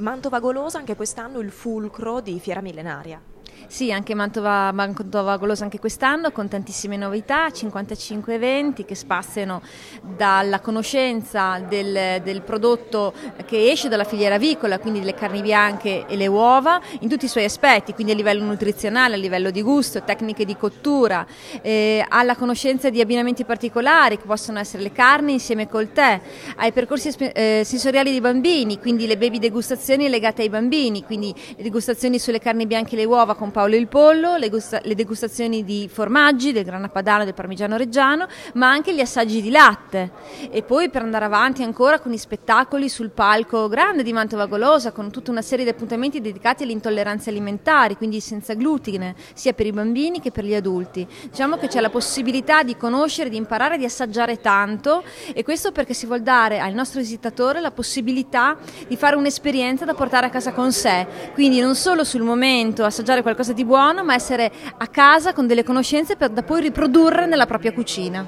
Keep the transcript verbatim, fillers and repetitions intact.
Mantova Golosa anche quest'anno il fulcro di Fiera Millenaria. Sì, anche Mantova, Mantova Golosa anche quest'anno con tantissime novità, cinquantacinque eventi che spaziano dalla conoscenza del, del prodotto che esce dalla filiera avicola, quindi le carni bianche e le uova, in tutti i suoi aspetti, quindi a livello nutrizionale, a livello di gusto, tecniche di cottura, eh, alla conoscenza di abbinamenti particolari che possono essere le carni insieme col tè, ai percorsi eh, sensoriali dei bambini, quindi le baby degustazioni legate ai bambini, quindi le degustazioni sulle carni bianche e le uova con Paolo il Pollo, le, gusta- le degustazioni di formaggi, del Grana Padano, del Parmigiano Reggiano, ma anche gli assaggi di latte. E poi per andare avanti ancora con i spettacoli sul palco grande di Mantova Golosa, con tutta una serie di appuntamenti dedicati alle intolleranze alimentari, quindi senza glutine, sia per i bambini che per gli adulti. Diciamo che c'è la possibilità di conoscere, di imparare, di assaggiare tanto, e questo perché si vuol dare al nostro visitatore la possibilità di fare un'esperienza da portare a casa con sé, quindi non solo sul momento assaggiare qualcosa di buono, ma essere a casa con delle conoscenze per da poi riprodurre nella propria cucina.